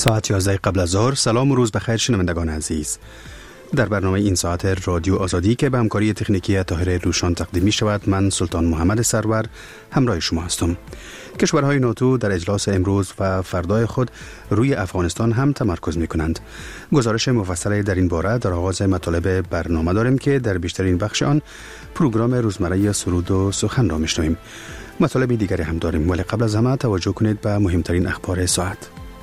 ساعت 11 قبل از ظهر. سلام و روز بخیر شنوندگان عزیز. در برنامه این ساعت رادیو آزادی که به همکاری تکنیکی طاهر روشان تقدیم می شود، من سلطان محمد سرور همراه شما هستم. کشورهای ناتو در اجلاس امروز و فردای خود روی افغانستان هم تمرکز می کنند. گزارش مفصلی در این باره در آغاز مطالب برنامه داریم که در بیشترین بخش آن پروگرام روزمره سرود و سخن را میشنویم. مطالب دیگری هم داریم، ولی قبل از همه توجه کنید به مهمترین اخبار ساعت.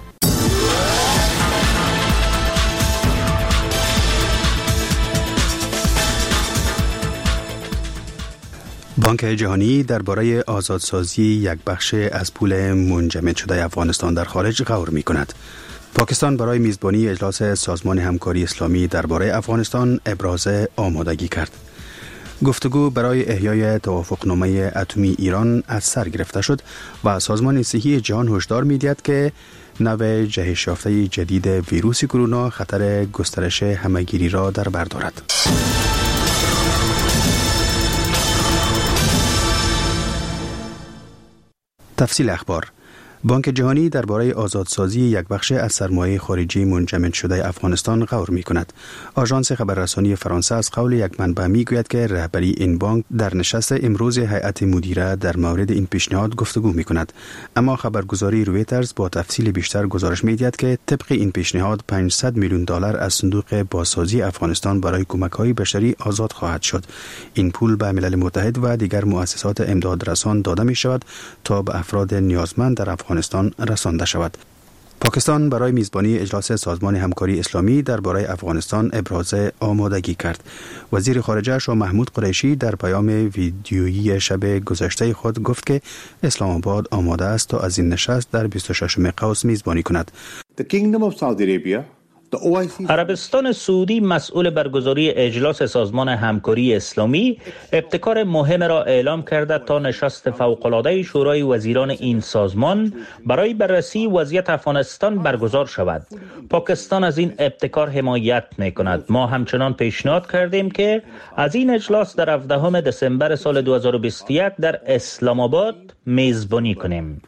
بانک جهانی درباره آزادسازی یک بخش از پول منجمد شده افغانستان در خارج غور می کند. پاکستان برای میزبانی اجلاس سازمان همکاری اسلامی درباره افغانستان ابراز آمادگی کرد. گفتگو برای احیای توافقنامه اتمی ایران از سر گرفته شد و سازمان صحی جهان هشدار می‌دهد که نوع جهش یافته جدید ویروس کرونا خطر گسترش همهگیری را در بر دارد. تفصیل اخبار. بانک جهانی درباره آزادسازی یک بخش از سرمایه خارجی منجمد شده افغانستان غور می کند. آژانس خبررسانی فرانسه از قول یک منبع می گوید که رهبری این بانک در نشست امروز هیئت مدیره در مورد این پیشنهاد گفتگو می کند. اما خبرگزاری رویترز با تفصیل بیشتر گزارش می دهد که طبق این پیشنهاد 500 میلیون دلار از صندوق بازسازی افغانستان برای کمک‌های بشری آزاد خواهد شد. این پول به ملل متحد و دیگر مؤسسات امدادرسان داده می شود تا به افراد نیازمند در افغانستان رسانده شود. پاکستان برای میزبانی اجلاس سازمان همکاری اسلامی درباره افغانستان ابراز آمادگی کرد. وزیر خارجه شاه محمود قریشی در پیام ویدیویی شب گذشته خود گفت که اسلام آباد آماده است تا از این نشست در 26 قوس میزبانی کند. عربستان سعودی مسئول برگزاری اجلاس سازمان همکاری اسلامی ابتکار مهم را اعلام کرده تا نشست فوق‌العاده شورای وزیران این سازمان برای بررسی وضعیت افغانستان برگزار شود. پاکستان از این ابتکار حمایت می‌کند. ما همچنان پیشنهاد کردیم که از این اجلاس در 17 دسامبر سال 2021 در اسلام آباد میزبانی کنیم.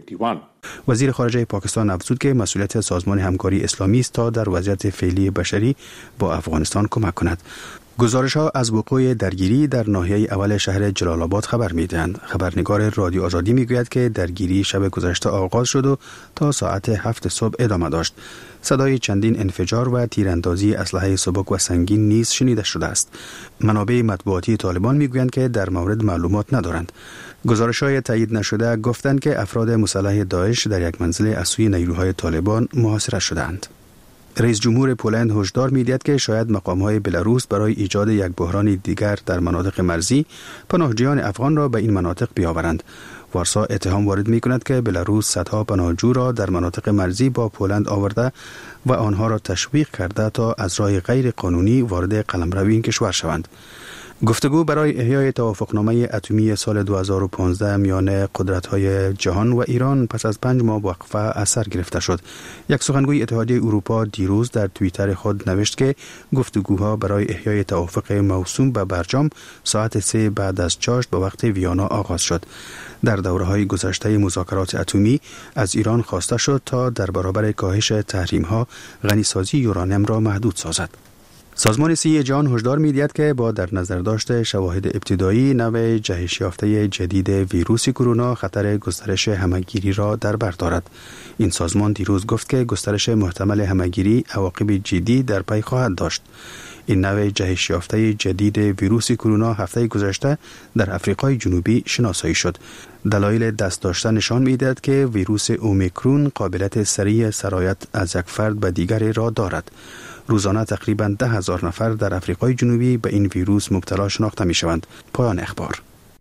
وزیر خارجه پاکستان افزود که مسئولیت سازمان همکاری اسلامی است تا در وضعیت فعلی بشری با افغانستان کمک کند. گزارش‌ها از وقوع درگیری در ناحیه اول شهر جلال آباد خبر می‌دهند. خبرنگار رادیو آزادی می‌گوید که درگیری شب گذشته آغاز شد و تا ساعت 7 صبح ادامه داشت. صدای چندین انفجار و تیراندازی اسلحه سبک و سنگین نیز شنیده شده است. منابع مطبوعاتی طالبان می‌گویند که در مورد معلومات ندارند. گزارش‌های تایید نشده گفتند که افراد مسلح داعش در یک منزل از سوی نیروهای طالبان محاصره شدند. رئیس جمهور پولند هشدار می‌دهد که شاید مقام‌های بلاروس برای ایجاد یک بحران دیگر در مناطق مرزی پناهجویان افغان را به این مناطق بیاورند. وارسا اتهام وارد می‌کند که بلاروس صدها پناهجو را در مناطق مرزی با پولند آورده و آنها را تشویق کرده تا از راه غیر قانونی وارد قلمرو این کشور شوند. گفتگو برای احیای توافقنامه اتمی سال 2015 میان قدرت‌های جهان و ایران پس از 5 ماه وقفه از سر گرفته شد. یک سخنگوی اتحادیه اروپا دیروز در توییتر خود نوشت که گفتگوها برای احیای توافق موسوم به برجام ساعت 3 بعد از چاشت به وقت ویانا آغاز شد. در دوره‌های گذشته مذاکرات اتمی از ایران خواسته شد تا در برابر کاهش تحریم‌ها غنیسازی یورانیم را محدود سازد. سازمان صحی جهان هشدار می‌دهد که با در نظر داشت شواهد ابتدایی نوع جهش یافته جدید ویروس کرونا خطر گسترش همهگیری را در بر دارد. این سازمان دیروز گفت که گسترش محتمل همهگیری عواقب جدی در پی خواهد داشت. این نوع جهش یافته جدید ویروس کرونا هفته گذشته در آفریقای جنوبی شناسایی شد. دلایل دست داشته نشان می‌دهد که ویروس اومیکرون قابلیت سریع سرایت از یک فرد به دیگری را دارد. روزانه تقریباً 10,000 نفر در آفریقای جنوبی به این ویروس مبتلا شناخته می‌شوند. پایان اخبار.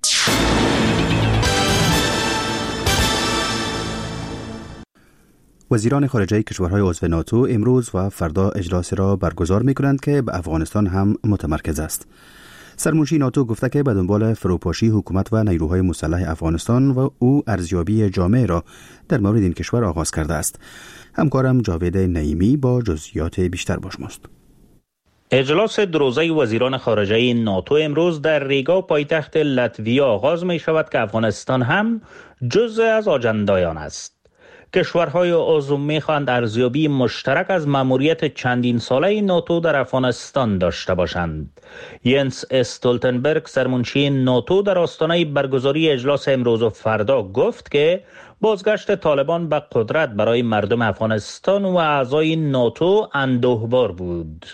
وزیران خارجه کشورهای عضو ناتو امروز و فردا اجلاس را برگزار می‌کنند که به افغانستان هم متمرکز است. سرمنشی ناتو گفته که به دنبال فروپاشی حکومت و نیروهای مسلح افغانستان و او ارزیابی جامع را در مورد این کشور آغاز کرده است. همکارم جاوید نعیمی با جزئیات بیشتر با شماست. اجلاس دروزه وزیران خارجه ناتو امروز در ریگا پایتخت لتویا آغاز می شود که افغانستان هم جزء از آجندای آن است. کشورهای عضو می‌خواهند ارزیابی مشترک از مأموریت چندین ساله ناتو در افغانستان داشته باشند. ینس استولتنبرگ سرمنشی ناتو در آستانه برگزاری اجلاس امروز و فردا گفت که بازگشت طالبان به قدرت برای مردم افغانستان و اعضای ناتو اندوهبار بود.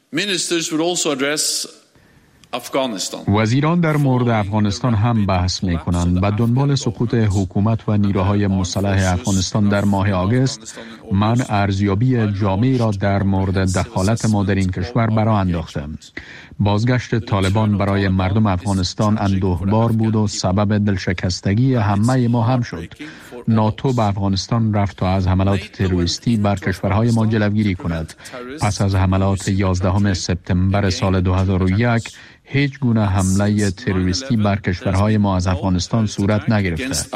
وزیران در مورد افغانستان هم بحث می کنند. به دنبال سقوط حکومت و نیروهای مسلح افغانستان در ماه آگوست، من ارزیابی جامعی را در مورد دخالت ما در این کشور برآ انداختم. بازگشت طالبان برای مردم افغانستان اندوهبار بود و سبب دلشکستگی همه ما هم شد. ناتو به افغانستان رفت تا از حملات تروریستی بر کشورهای ما جلوگیری کند. پس از حملات 11 سپتامبر سال 2001 هیچ گونه حمله تروریستی بر کشورهای ما از افغانستان صورت نگرفته.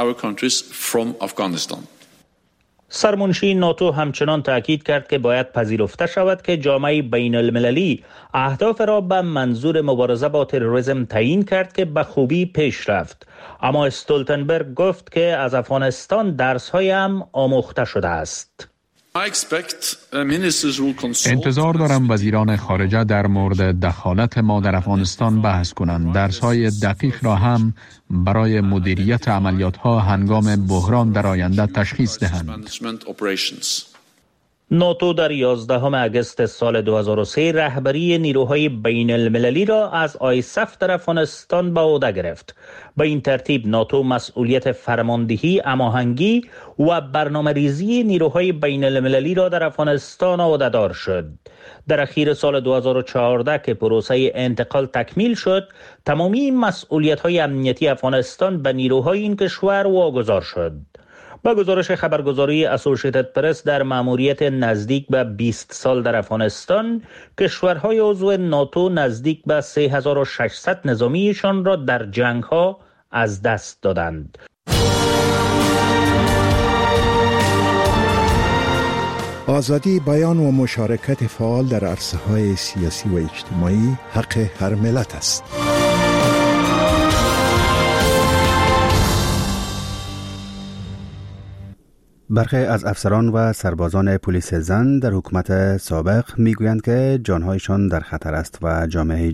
سرمنشی ناتو همچنان تاکید کرد که باید پذیرفته شود که جامعه بین المللی اهداف را به منظور مبارزه با تروریسم تعیین کرد که به خوبی پیش رفت. اما استولتنبرگ گفت که از افغانستان درس‌های هم آموخته شده است. انتظار دارم وزیران خارجه در مورد دخالت ما در افغانستان بحث کنند. درس‌های دقیق را هم برای مدیریت عملیات‌ها هنگام بحران در آینده تشخیص دهند. ناتو در 11 اگست سال 2003 رهبری نیروهای بین المللی را از آیسف در افغانستان به عهده گرفت. به این ترتیب ناتو مسئولیت فرماندهی، هماهنگی و برنامه‌ریزی نیروهای بین المللی را در افغانستان عهده‌دار شد. در اخیر سال 2014 که پروسه انتقال تکمیل شد، تمامی مسئولیت‌های امنیتی افغانستان به نیروهای این کشور واگذار شد. با گزارش خبرگزاری اسوسییتد پرس، در مأموریت نزدیک به 20 سال در افغانستان، کشورهای عضو ناتو نزدیک به 3600 نظامیشان را در جنگ‌ها از دست دادند. آزادی بیان و مشارکت فعال در عرصه‌های سیاسی و اجتماعی حق هر ملت است. برخی از افسران و سربازان پلیس زن در حکومت سابق میگویند که جانهایشان در خطر است و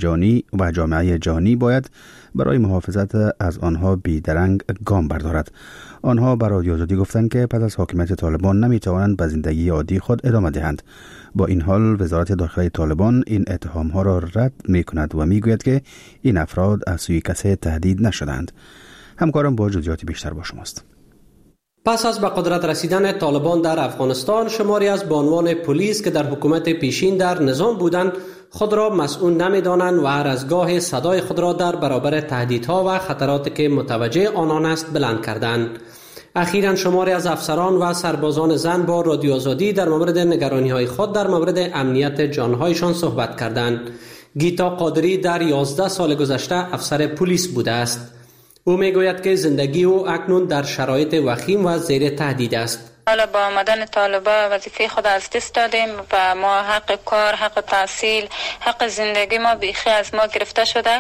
جامعه جهانی باید برای محافظت از آنها بیدرنگ گام بردارد. آنها به رادیو آزادی گفتند که پس از حاکمیت طالبان نمیتوانند به زندگی عادی خود ادامه دهند. با این حال وزارت داخلی طالبان این اتهامها را رد میکند و میگوید که این افراد از سوی کسی تهدید نشدند. همکارم با جزئیات بیشتر با شماست. پس از به قدرت رسیدن طالبان در افغانستان، شماری از بانوان پلیس که در حکومت پیشین در نظام بودند خود را مسئول نمی‌دانند و هر از گاه صدای خود را در برابر تهدیدها و خطراتی که متوجه آنان است بلند کردند. اخیراً شماری از افسران و سربازان زن با رادیو آزادی در مورد نگرانی‌های خود در مورد امنیت جان‌هایشان صحبت کردند. گیتا قادری در 11 سال گذشته افسر پلیس بوده است. او میگوید که زندگی او اکنون در شرایط وخیم و زیر تهدید است. حالا با آمدن طالبان وظیفه خود از دست دادیم و ما حق کار، حق تحصیل، حق زندگی ما بیخی از ما گرفته شده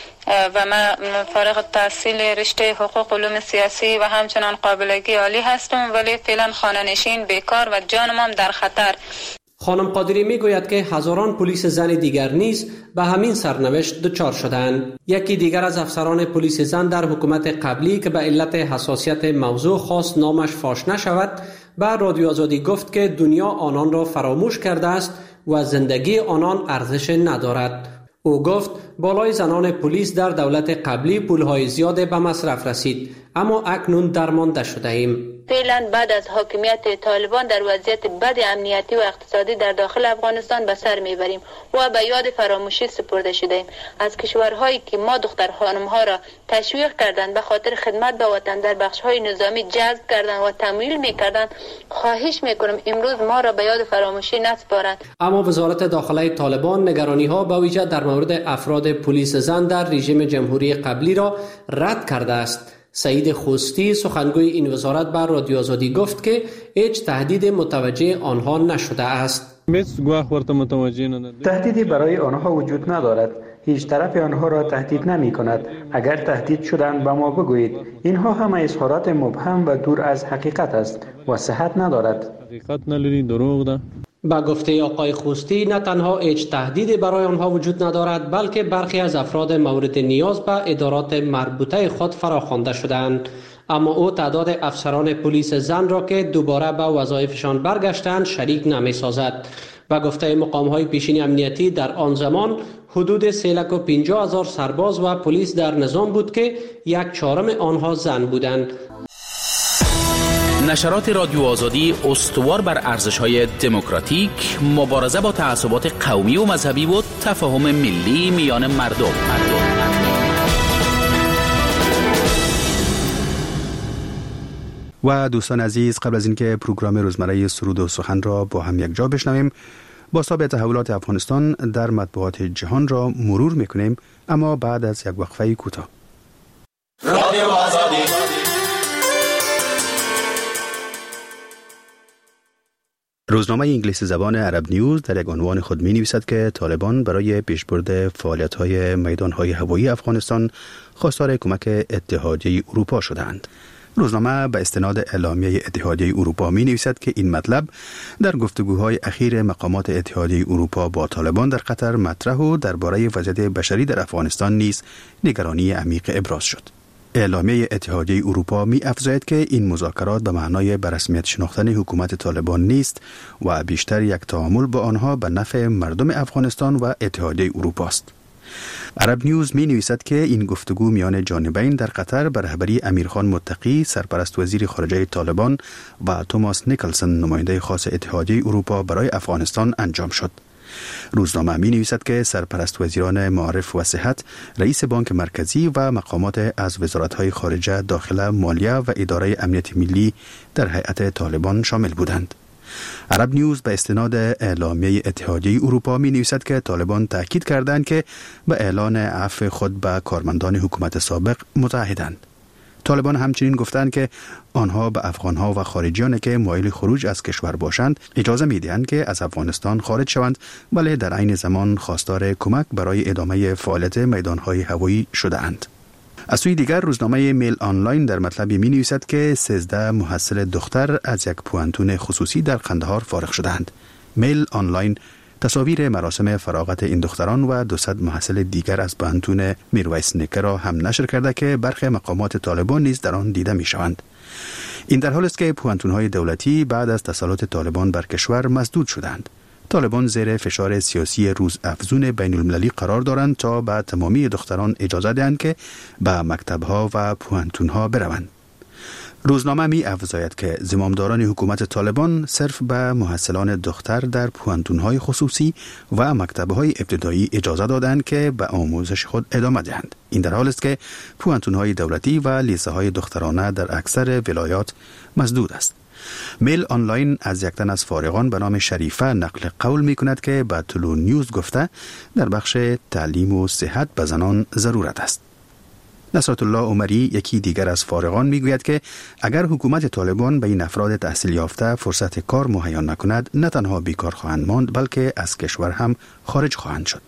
و من فارغ التحصیل رشته حقوق علوم سیاسی و همچنان قابلگی عالی هستم، ولی فعلا خانه نشین، بیکار و جانم هم در خطر. خانم قادری میگوید که هزاران پلیس زن دیگر نیز به همین سرنوشت دچار شدند. یکی دیگر از افسران پلیس زن در حکومت قبلی که به علت حساسیت موضوع خواست نامش فاش نشود، به رادیو آزادی گفت که دنیا آنان را فراموش کرده است و زندگی آنان ارزش ندارد. او گفت بالای زنان پلیس در دولت قبلی پولهای زیاد به مصرف رسید، اما اکنون درمانده شده ایم. فعلا بعد از حاکمیت طالبان در وضعیت بد امنیتی و اقتصادی در داخل افغانستان به سر میبریم و به یاد فراموشی سپرده شدیم. از کشورهایی که ما دختر خانم‌ها را تشویق کردند به خاطر خدمت به وطن در بخش‌های نظامی جذب کردند و تمویل می‌کردند، خواهش می‌کنم امروز ما را به یاد فراموشی نسپارند. اما وزارت داخلی طالبان نگرانی‌ها به ویژه در مورد افراد پلیس زن در رژیم جمهوری قبلی را رد کرده است. سعید خوستی سخنگوی این وزارت بر رادیو آزادی گفت که هیچ تهدید متوجه آنها نشده است. تهدیدی برای آنها وجود ندارد. هیچ طرف آنها را تهدید نمی کند. اگر تهدید شدند به ما بگویید. اینها همه اظهارات مبهم و دور از حقیقت است و صحت ندارد. حقیقت نداری، دروغ ده. با گفته آقای خوستی نه تنها هیچ تهدیدی برای آنها وجود ندارد، بلکه برخی از افراد مورد نیاز به ادارات مربوطه خود فراخوانده شدند. اما او تعداد افسران پلیس زن را که دوباره به وظایفشان برگشتند شریک نمی سازد. و گفته مقام‌های پیشین امنیتی در آن زمان حدود 350,000 سرباز و پلیس در نظام بود که 1/4 آنها زن بودند. نشرات رادیو آزادی استوار بر ارزش‌های دموکراتیک، مبارزه با تعصبات قومی و مذهبی و تفاهم ملی میان مردم. و دوستان عزیز، قبل از اینکه پروگرام روزمره سرود و سخن را با هم یک جا بشنویم، باساب تحولات افغانستان در مطبوعات جهان را مرور میکنیم، اما بعد از یک وقفه کوتاه. رادیو آزادی. روزنامه انگلیسی زبان عرب نیوز در یک عنوان خود می نویسد که طالبان برای پیشبرد فعالیت‌های میدان‌های هوایی افغانستان خواستار کمک اتحادیه اروپا شدند. روزنامه به استناد اعلامیه اتحادیه اروپا می نویسد که این مطلب در گفتگوهای اخیر مقامات اتحادیه اروپا با طالبان در قطر مطرح و درباره وضعیت بشری در افغانستان نیز نگرانی عمیق ابراز شد. اعلامیه اتحادیه اروپا می افزاید که این مذاکرات به معنای به رسمیت شناختن حکومت طالبان نیست و بیشتر یک تعامل با آنها به نفع مردم افغانستان و اتحادیه اروپا است. عرب نیوز می نویسد که این گفتگو میان جانبین در قطر به رهبری امیرخان متقی، سرپرست وزیر خارجه طالبان، و توماس نیکلسن، نماینده خاص اتحادیه اروپا برای افغانستان انجام شد. روزنامه می نویسد که سرپرست وزیران معارف و صحت، رئیس بانک مرکزی و مقامات از وزارت‌های خارجه، داخله، مالیه و اداره امنیت ملی در هیئت طالبان شامل بودند. عرب نیوز به استناد اعلامیه اتحادیه اروپا می نویسد که طالبان تاکید کردند که به اعلان عفو خود به کارمندان حکومت سابق متعهدند. طالبان همچنین گفتند که آنها به افغانها و خارجیانی که مایل خروج از کشور باشند اجازه می دهند که از افغانستان خارج شوند، ولی در عین زمان خواستار کمک برای ادامه فعالیت میدانهای هوایی شده اند. از سوی دیگر روزنامه میل آنلاین در مطلبی می نویسد که 13 محصل دختر از یک پوانتون خصوصی در قندهار فارغ شدند. میل آنلاین تصاویر مراسم فراغت این دختران و 200 محصل دیگر از پوانتون میرویس نیکه را هم نشر کرده که برخی مقامات طالبان نیز در آن دیده می شوند. این در حالی است که پوانتون‌های دولتی بعد از تسلط طالبان بر کشور مسدود شدند. طالبان زیر فشار سیاسی روز افزون بین المللی قرار دارند تا به تمامی دختران اجازه دهند که به مکتب‌ها و پوانتون‌ها بروند. روزنامه می افزاید که زمامداران حکومت طالبان صرف به محصلان دختر در پوانتون‌های خصوصی و مکتب‌های ابتدایی اجازه دادند که به آموزش خود ادامه دهند. این در حالی است که پوانتون‌های دولتی و لیسه‌های دخترانه در اکثر ولایات مسدود است. میل آنلاین از یک تن از فارغان به نام شریفه نقل قول می کند که به طلوع نیوز گفته در بخش تعلیم و صحت به زنان ضرورت است. نصرت الله عمری، یکی دیگر از فارغان، می گوید که اگر حکومت طالبان به این افراد تحصیل یافته فرصت کار مهیا نکند، نه تنها بیکار خواهند ماند بلکه از کشور هم خارج خواهند شد.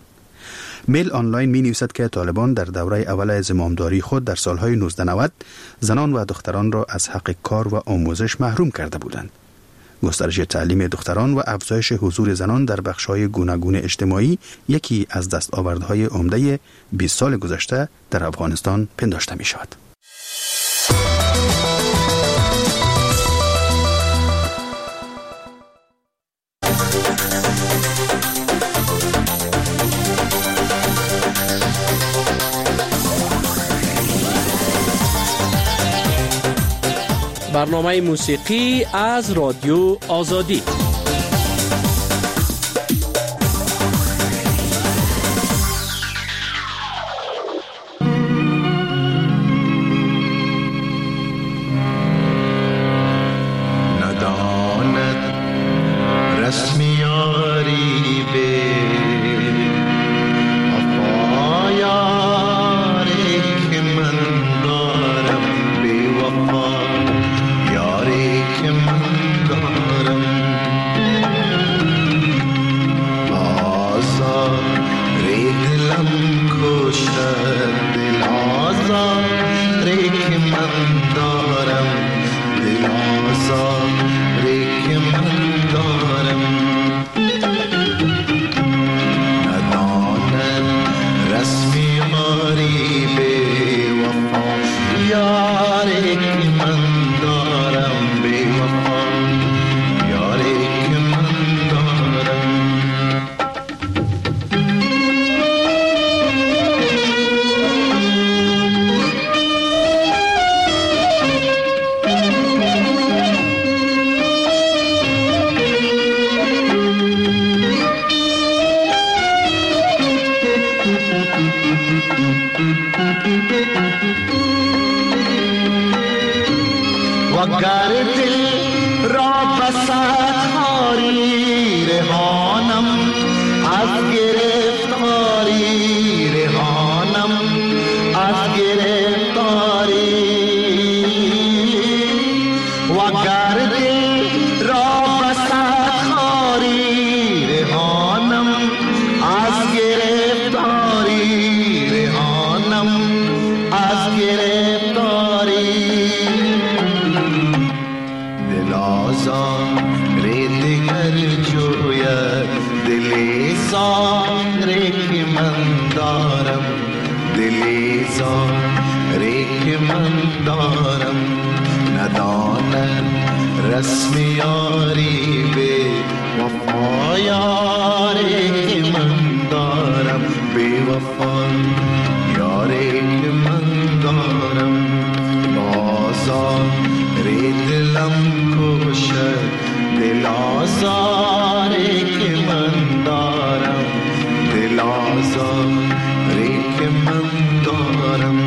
میل آنلاین می نویسد که طالبان در دوره اول زمامداری خود در سالهای 1990 زنان و دختران را از حق کار و آموزش محروم کرده بودند. گسترش تعلیم دختران و افزایش حضور زنان در بخش‌های گوناگون اجتماعی یکی از دستاوردهای عمده 20 سال گذشته در افغانستان پنداشته می شود. برنامه موسیقی از رادیو آزادی. نداند رسمیاری به افایاری که من دارم، بی وفا یاری که من دارم. کشد دل آزاری که من دارم، دل آزاری که من دارم. ندانم رسم یاری به وفا، یاری که من دارم به وفا، یاری که من دارم. وگر دل را بساتاری رهانم، از گرفتاری رهانم، از گرفتاری. وگر دل را بساتاری رهانم، از گرفتاری رهانم، از گرفتاری. دل آزاری دیگر جوید، دل زاری که من دارم، دل زاری که من دارم. ندانم رسم یاری به وفا، یاری که من دارم به وفا، یاری که من دارم. آزاری دلم کشد، دل آزاری که من دارم، دل آزاری که من دارم.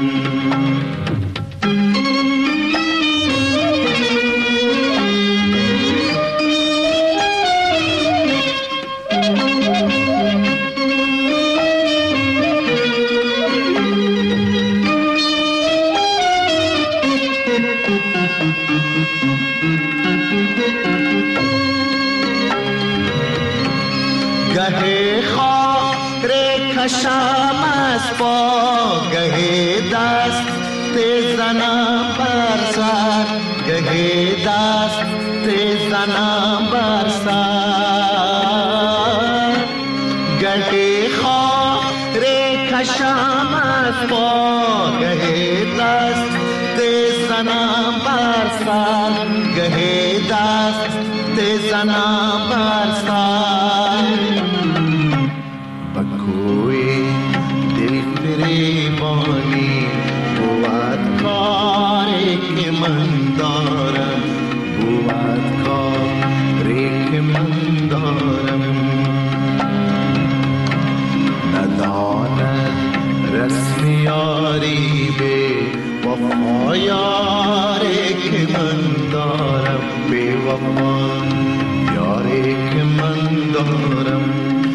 گه خاک کشم از پا، گه دست زنم بر سر، گه دست زنم بر سر. گه خاک کشم از پا، گه دست زنم بر سر، گه دست زنم بر سر. بکوی دل فریبانی بود کاری که من دارم، بود کاری که من دارم. نداند رسم یاری به وفا، یاری که من دارم به وفا، یاری که من دارم.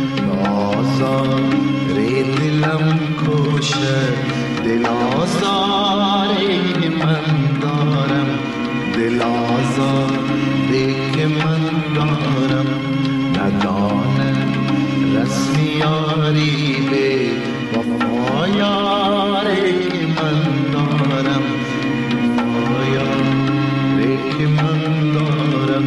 آزاری دلم کشد، دل آزاری که من دارم، دل آزاری که من دارم. ندانم رسم یاری به وفا، یاری که من دارم، یاری که من دارم.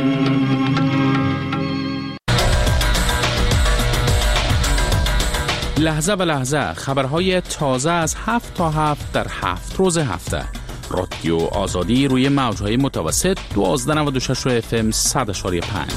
لحظه به لحظه خبرهای تازه از 7 تا 7 در 7 روز هفته. رادیو آزادی روی موجهای متوسط 1296 FM 100.5.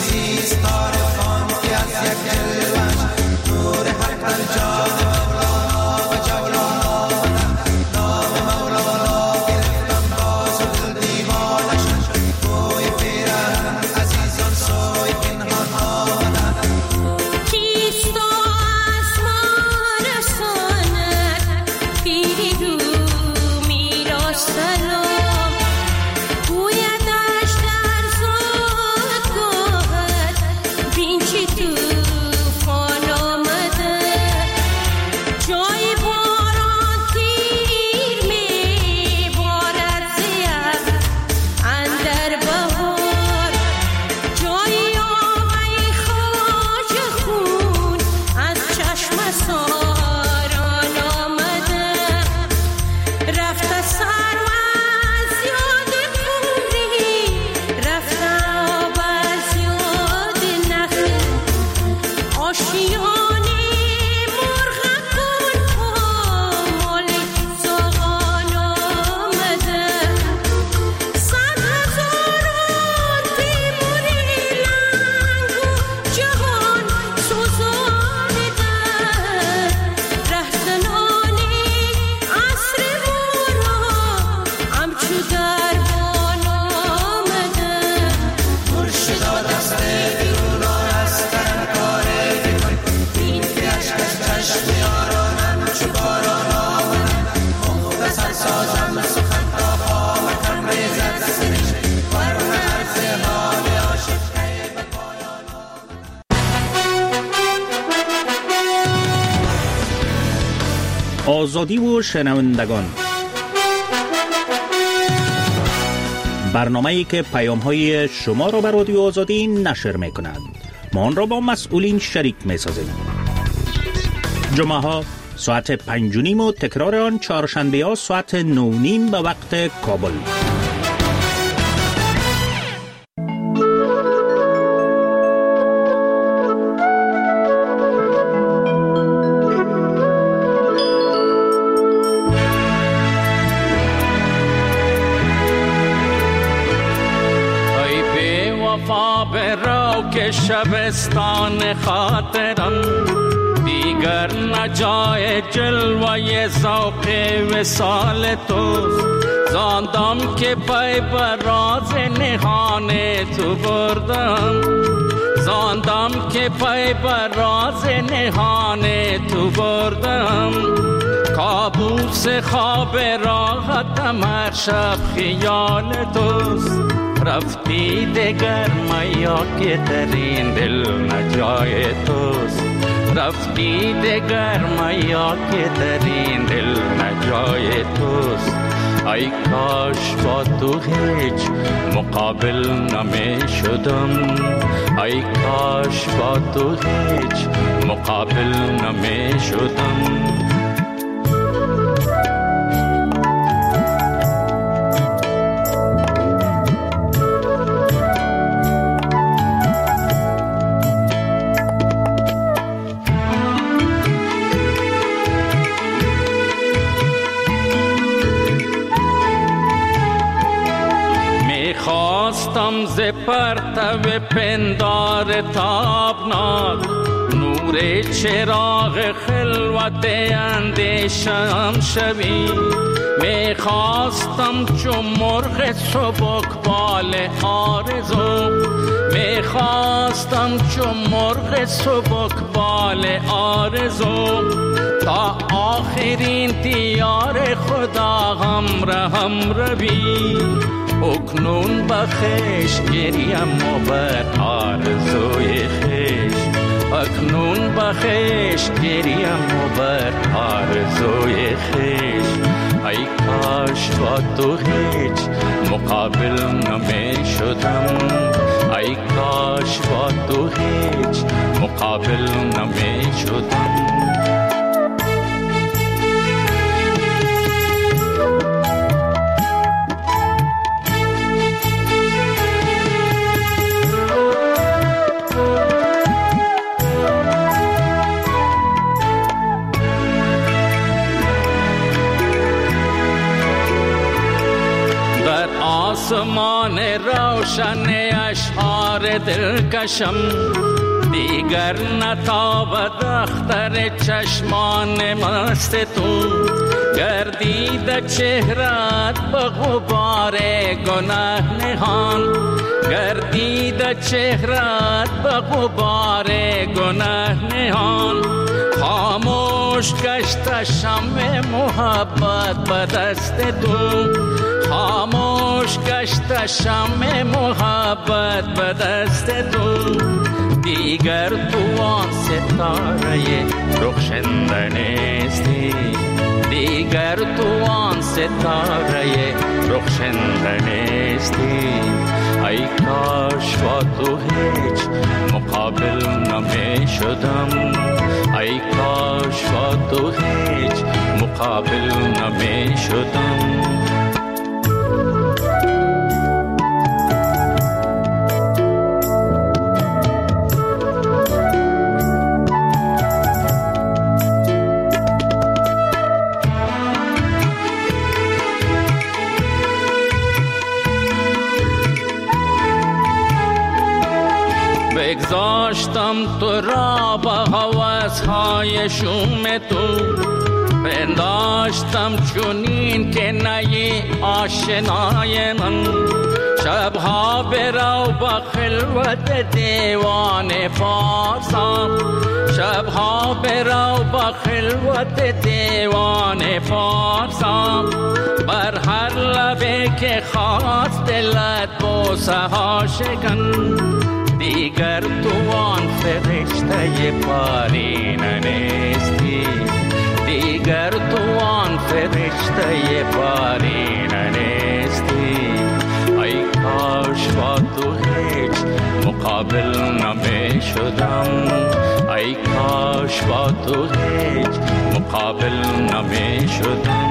آزادی و شنوندگان، برنامه‌ای که پیام‌های شما را به رادیو آزادی نشر می‌کند. ما آن را با مسئولین شریک می‌سازیم. جمعه‌ها ساعت 5:30 و تکرار آن چهارشنبه‌ها ساعت 9:30 به وقت کابل. شبستان خاطرم دیگر نجای جلوه ذوق وصال تو، زاندم که پای بر راز نهان تو بردم، زاندم که پای بر راز نهان تو بردم، کابوس خواب راحتم هر شب خیال توست، رفتی دگر میا که ترین دل نجای توست، رفتی دگر میا که ترین دل نجای توست، ای کاش با تو هیچ مقابل نمی شدم، ای کاش با تو هیچ مقابل نمی شدم. خواستم ز پرتو پندار تابناک نور چراغ خلوت اندیشم شوی، می خواستم چون مرغ سبکبال آرزو، می خواستم چون مرغ سبکبال آرزو، تا آخرین دیار خدا هم روی، اکنون بخش گریم و بر آرزوی خیش، اکنون بخش گریم و بر آرزوی خیش، ای کاش با تو هیچ مقابل نمی شدم، ای کاش با تو هیچ مقابل نمی شدم. آسمان روشن اشعار یار دلکشم، دیگر نتابد اختر چشمان مست تو. گردید چهرت به غبار گناه نهان، گردید چهرت به غبار گناه نهان. خاموش گشت شمع محبت به دست تو، خاموش گشت شمع محبت به دست تو. دیگر تو آن ستاره رخشنده نیستی، دیگر تو آن ستاره رخشنده نیستی. ای کاش با تو هیچ مقابل نمی شدم، ای کاش با تو هیچ مقابل نمی شدم. بگذاشتم تو را با هوس‌های شوم تو، پنداشتم چونین که نی آشنای من. شبها برو با خلوت دیوان فارسا، شبها برو با خلوت دیوان فارسا. بر هر لبه که خواست دلت بوسه ها شکن، دیگر تو آن فرشته پارینه نیستی، دیگر تو آن فرشته پارینه نیستی. ای کاش با تو هیچ مقابل نمی شدم، ای کاش با تو هیچ مقابل نمی شدم.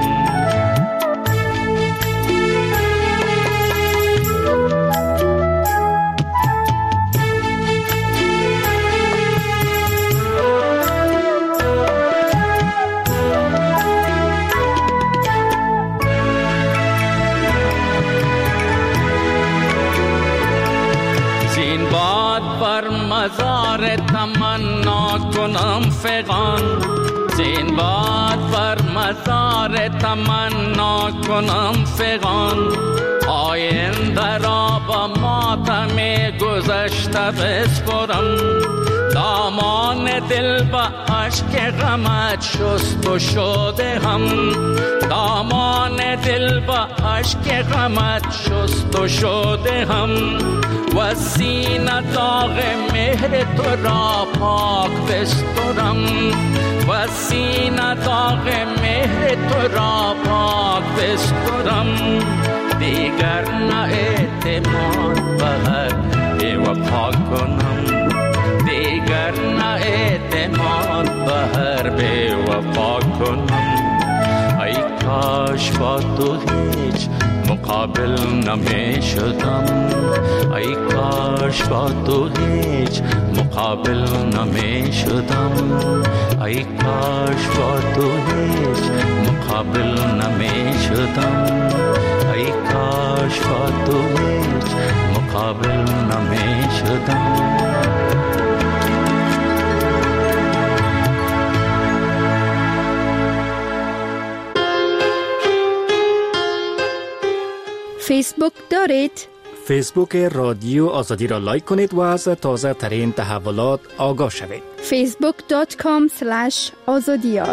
مزار تمنا کنم فغان، زین باد بر مزار تمنا کنم فغان. آینده را با ماتم گذشته بسپرم، دامان دل با عشق غمت شست و شده هم، دامان دل با عشق غمت شست و شده هم. و سینه داغ مهر تو را پاک بسترم، و سینه داغ مهر تو را پاک بسترم. دیگر نه اعتماد به هر بی‌وفا کنم، دیگر نه اعتماد به هر بی‌وفا کنم. ای کاش با تو هیچ مقابل نمی شدم، ای کاش با تو هیچ مقابل نمی شدم، ای کاش با تو هیچ مقابل نمی شدم، ای کاش با تو هیچ مقابل نمی شدم. فیسبوک دارید؟ فیسبوک رادیو آزادی را لایک کنید و از تازه ترین تحولات آگاه شوید. facebook.com/azadiyar.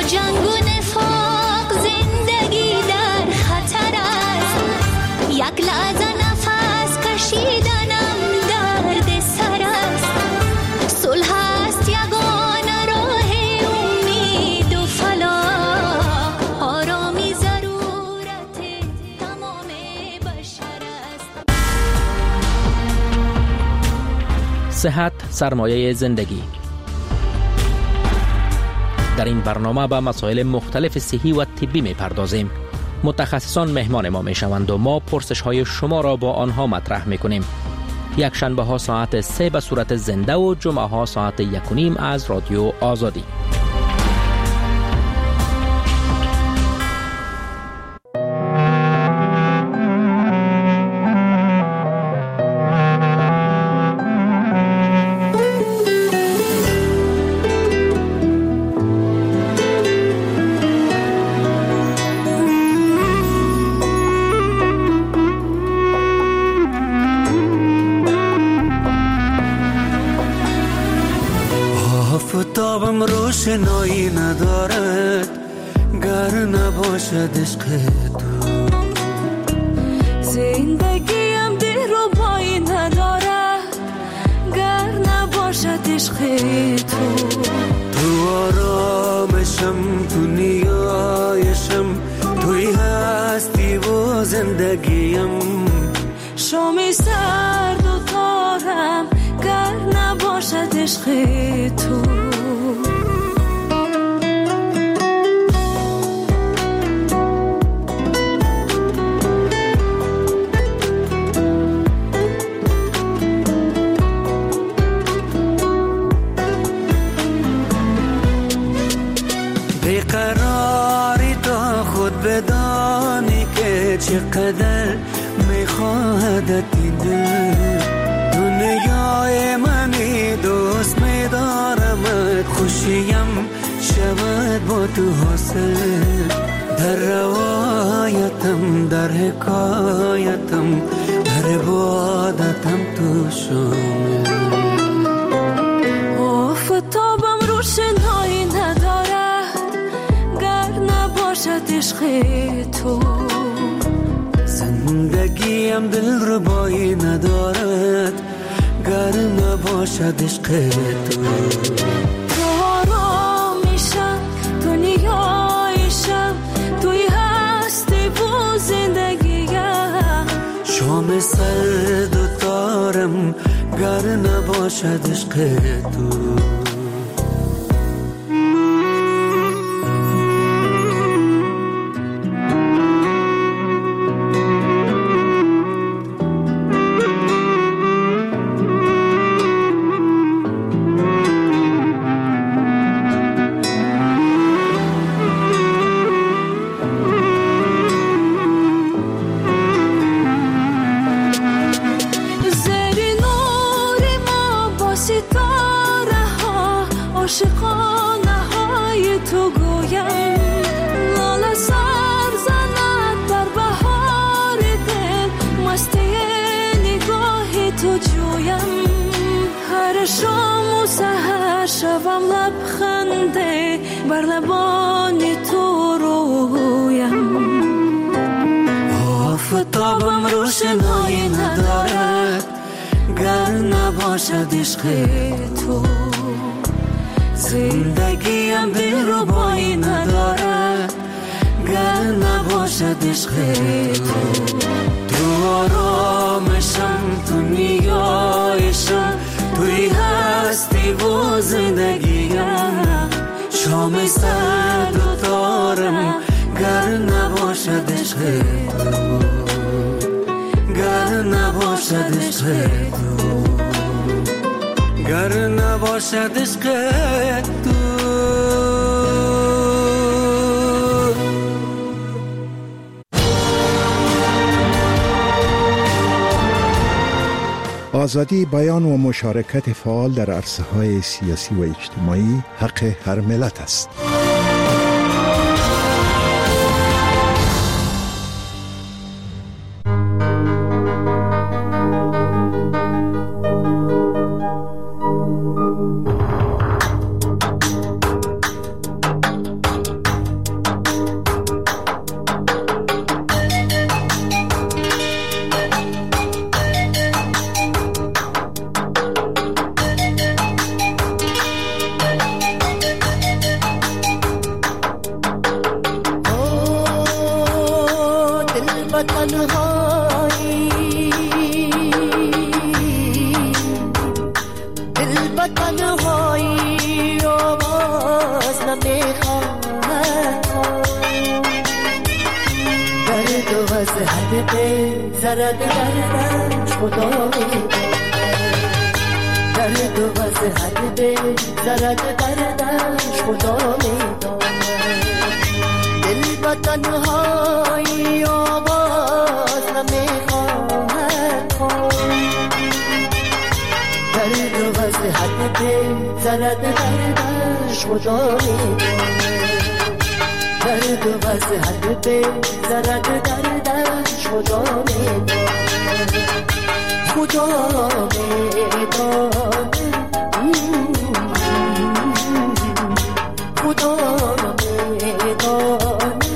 جنگ و نفاق زندگی در خطر است. یک لحظه نفس کشیدنم درد سر است. صلح است یگانه راه امید و فلاح، آرامی ضرورت تمام بشر است. صحت سرمایه زندگی. در این برنامه به مسائل مختلف صحی و طبی می پردازیم. متخصصان مهمان ما می شوند و ما پرسش های شما را با آنها مطرح می کنیم. یک شنبه ها ساعت 3 به صورت زنده و جمعه ها ساعت 1:30 از رادیو آزادی. آفتابم روشنایی ندارد گر نباشد عشق تو. زندگیم دلربایی ندارد گر نباشد عشق تو. تو آرامشم، تو نیایشم، توی هستی و زندگیم. شامی سرد و تارم گر نباشد عشق تو. بیقراری تا خود بدانی که چقدر میخواهدت این دل. دنیای منی دوست میدارمت، خوشیم شود با تو حاصل. در روایتم، در حکایتم، در عبادتم تو شامل. آفتابم روشنایی ندارد گر نباشد عشق تو. زندگیم دلربایی ندارد گر نباشد عشق تو. تو آرامیشم، تو نیایشم، توی هستی و زندگیم. شام سرد و تارم گر نباشد عشق تو. شبم لبخنده بر لبان تو رویم. آفتابم روشنایی ندارد گر نباشد عشق تو. زندگیم دلربایی ندارد گر نباشد عشق تو. تو آرامشم، تو نیایشم، توی هستی و زندگیم. شام سرد و تارم گر نباشد عشق تو. گر نباشد عشق تو. گر نباشد عشق تو. آزادی بیان و مشارکت فعال در عرصه‌های سیاسی و اجتماعی حق هر ملت است. حد زرد دردش خدا میدونه درد و از حد زرد دردش خدا میدونه دل با تنهایی آواز نمیخواهد خواند درد و از حد زرد دردش خدا میدونه درد و از حد زرد دردش خدا میدونه خدا میدونه خدا میدونه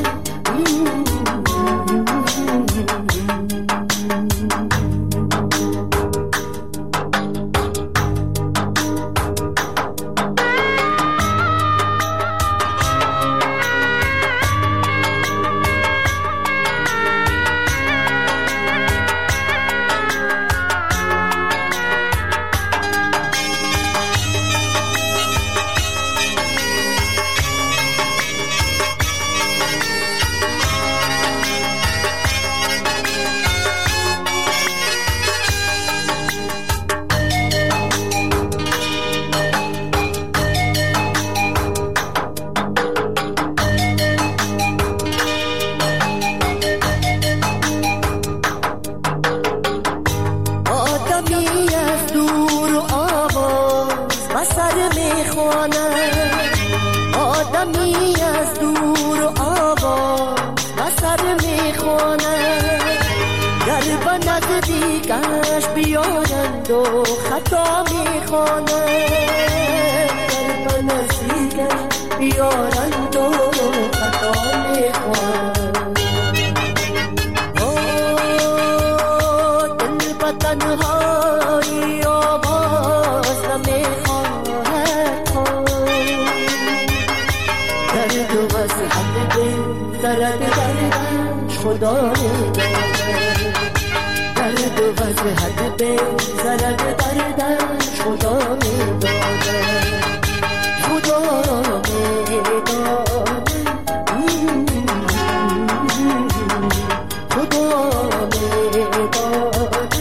نزدیکش بیایند و خطا میخوانند در نزدیکش بیایند و خطا میخوانند دل به تنهایی آواز نمیخواهد خواند درد و از حد درد دردش خدا میدونه درد و از حد زرد دردش خدا میدونه خدا میدونه خدا میدونه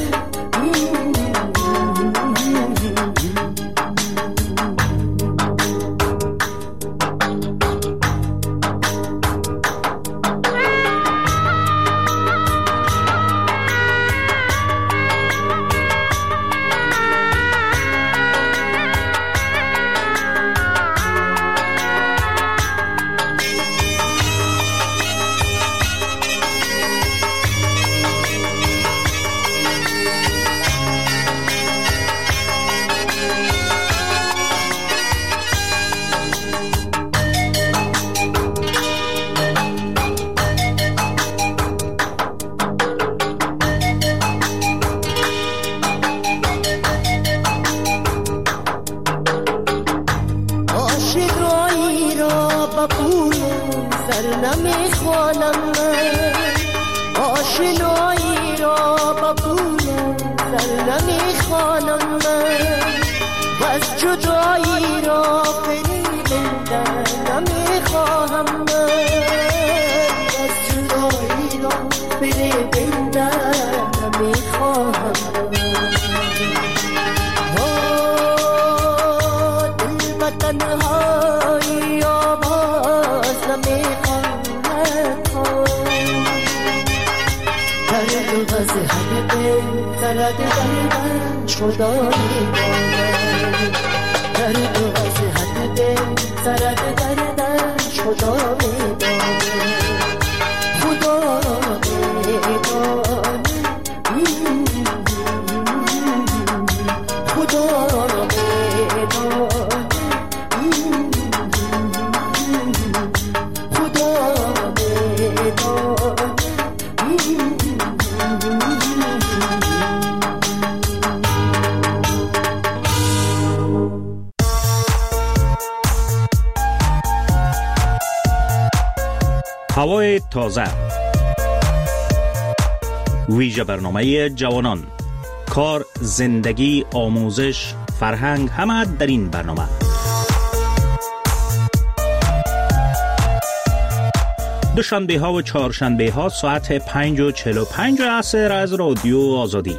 آشنایی را با پول سر نمیخوانم و از جدایی را فریبنده نمیخواهم از جدایی را فریبنده نمیخواهم دل به تنهایی آواز نمیخواهد درد و از حد زرد دردش خدا میدونه درد و از حد زرد دردش خدا میدونه خدا میدونه خدا میدونه خدا میدونه هوای تازه ویژه برنامه جوانان کار، زندگی، آموزش، فرهنگ همه در این برنامه. دوشنبه ها و چهارشنبه ها ساعت 5:45 عصر از رادیو آزادی.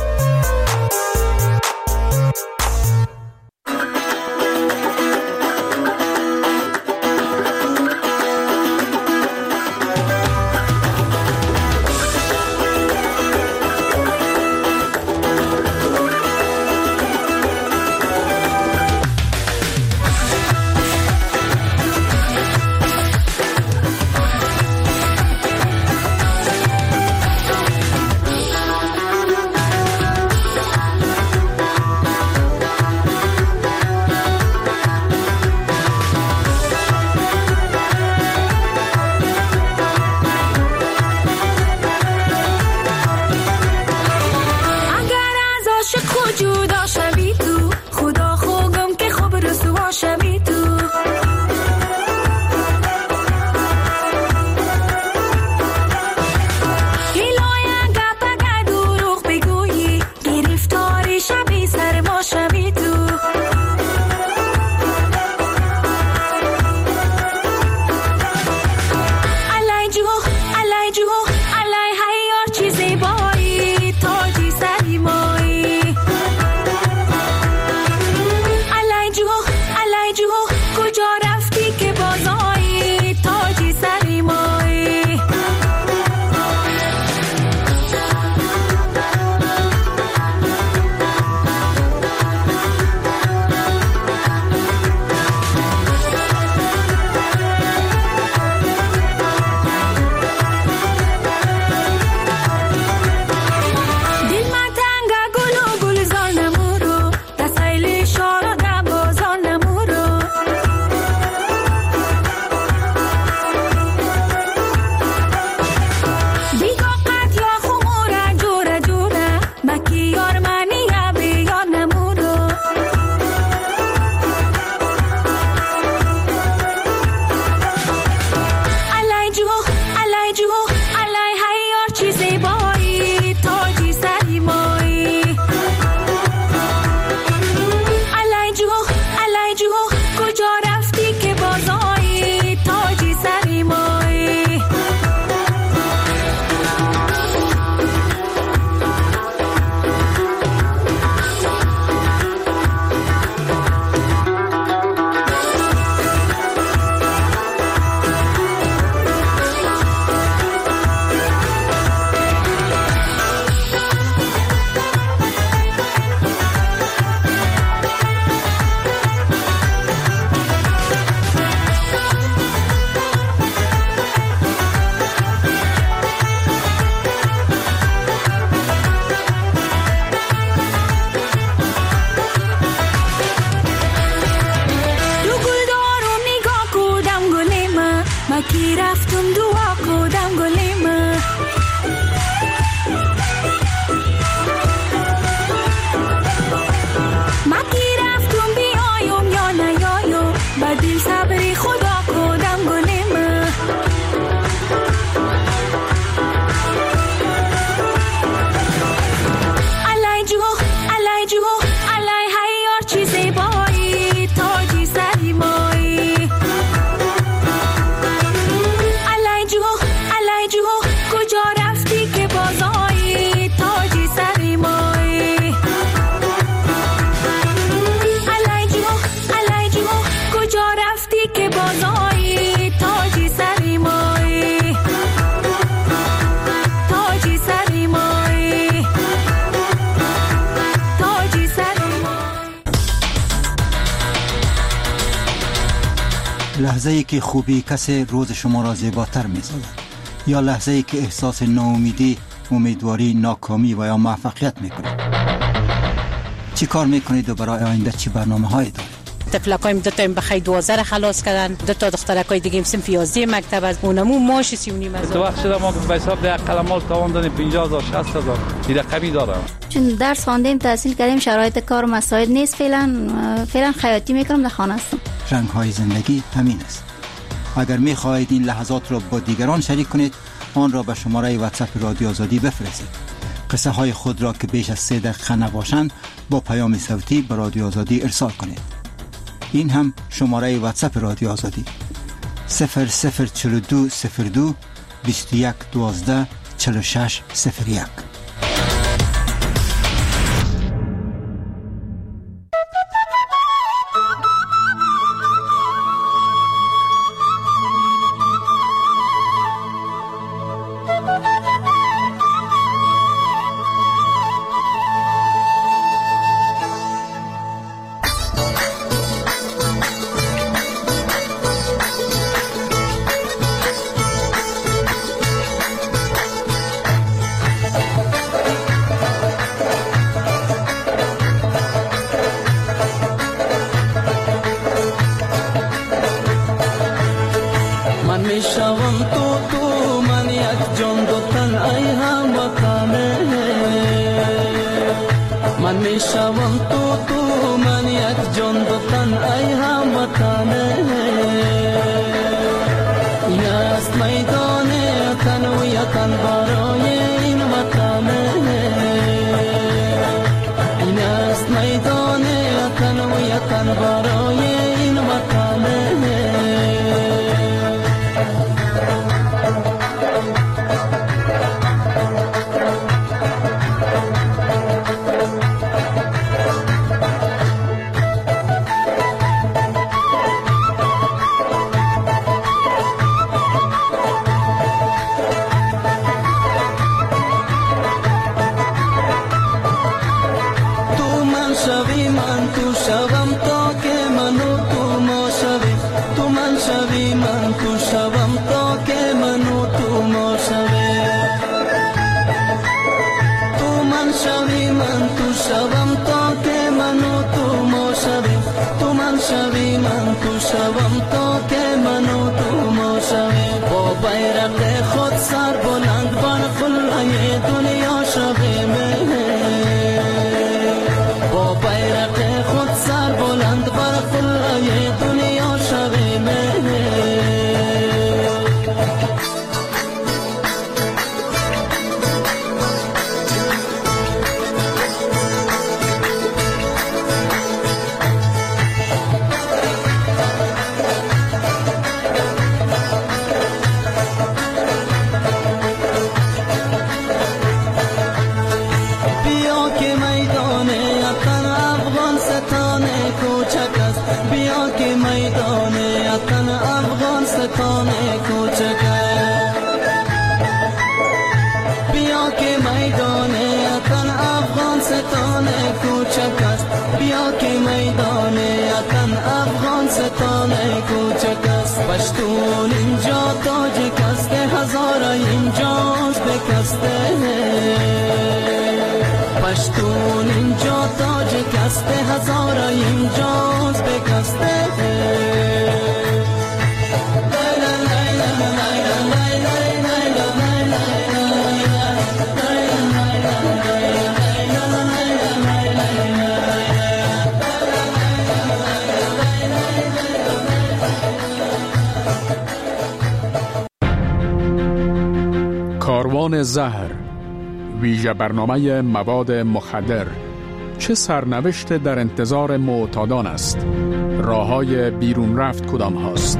لحظه‌ای که خوبی کسی روز شما را زیباتر می‌سازد، یا لحظه‌ای که احساس ناامیدی، امیدواری، ناکامی و یا موفقیت می‌کنید. چی کار می‌کنید و برای آینده چی برنامه‌هایی دارید؟ تفلکایم دو تا بخیر 12 خلاص کردن، دو تا دخترکای دیگه صنف 11 مکتب از اونمو ماش 39 تو وقت شده ما به حساب ده قلمال تاوان دادیم 50000 60000 این رقمی دارم. چون درس خواندیم تحصیل کردیم شرایط کار و مساعد نیست، فعلا خیاطی میکنم در خانه هستم. رنگ‌های زندگی همین است. اگر می‌خواهید این لحظات را با دیگران شریک کنید، آن را به شماره واتساپ رادیو آزادی بفرستید. قصه های خود را که بیش از 3 دقیقه نباشند با پیام صوتی به رادیو آزادی ارسال کنید. این هم شماره واتساپ رادیو آزادی 004202 2112 4601. پشتون اینجا تاج کسته هزارا اینجاست بکسته پشتون اینجا تاج کسته هزارا اینجاست بکسته کاروان زهر، ویژه برنامه مواد مخدر، چه سرنوشت در انتظار معتادان است؟ راه‌های بیرون رفت کدام هاست؟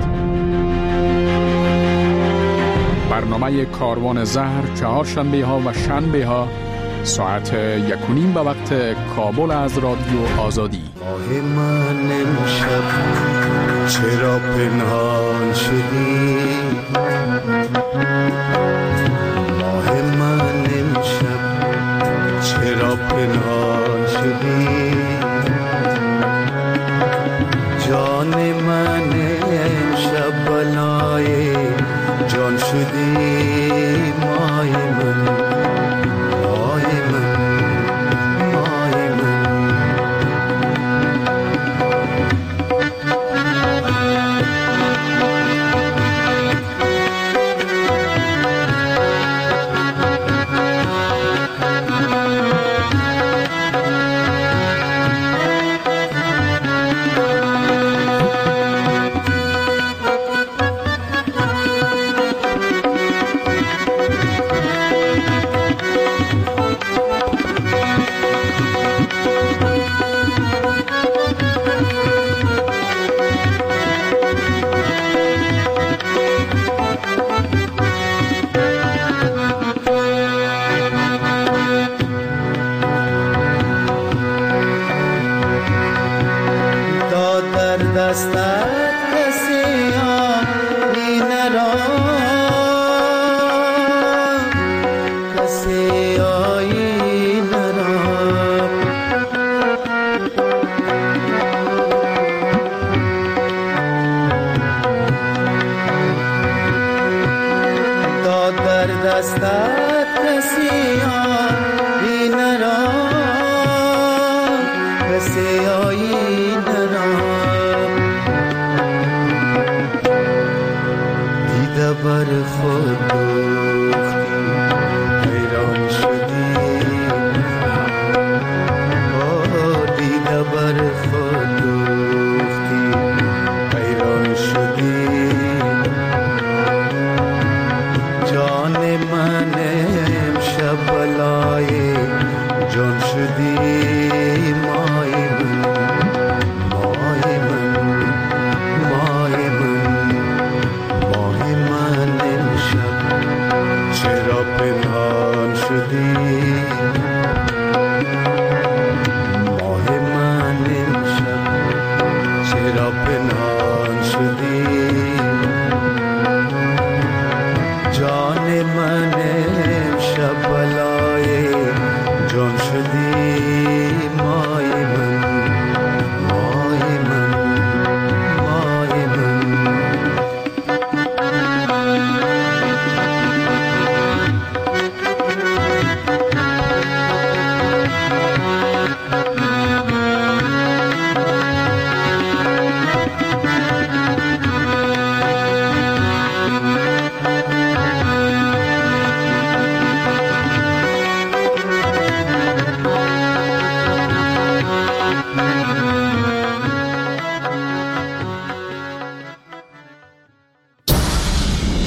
برنامه کاروان زهر چهارشنبه ها و شنبه ها ساعت 1:30 به وقت کابل از رادیو آزادی. ماه من امشب چرا پنهان شدی؟ ماه من امشب چرا پنهان شدی؟ جان من امشب بلای جان شدی. ماه من کسی آینه را داد در دستت کسی آینه را کسی آینه را دیده بر خود